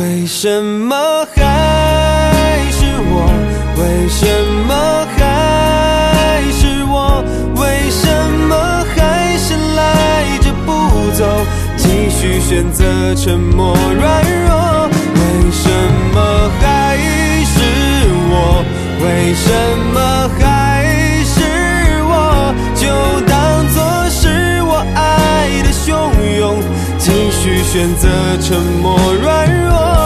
为什么还是我？为什么还是我？为什么还是赖着不走？继续选择沉默软弱。为什么还是我？为什么还是我？就当作是我爱的汹涌，继续选择沉默软弱。